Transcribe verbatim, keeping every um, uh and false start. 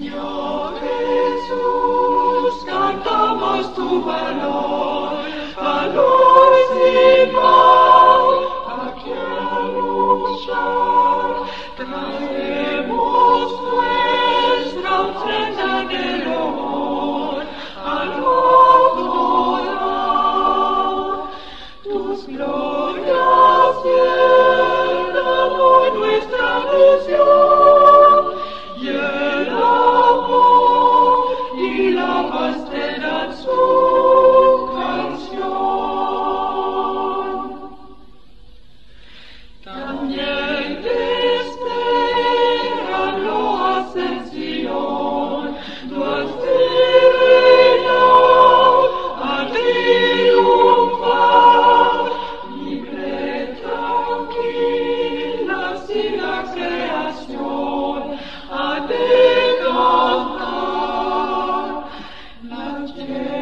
Niño Jesús, cantamos tu valor, valor sin par, aquí a luchar, traemos nuestra ofrenda de honor, al adorar tus glorias llenan hoy nuestra visión, y el amor y la paz te dan su canción. También esperan lo ascensión, tu estrella a triunfar, libre, tranquila, sin la creación, a de cantar la tierra.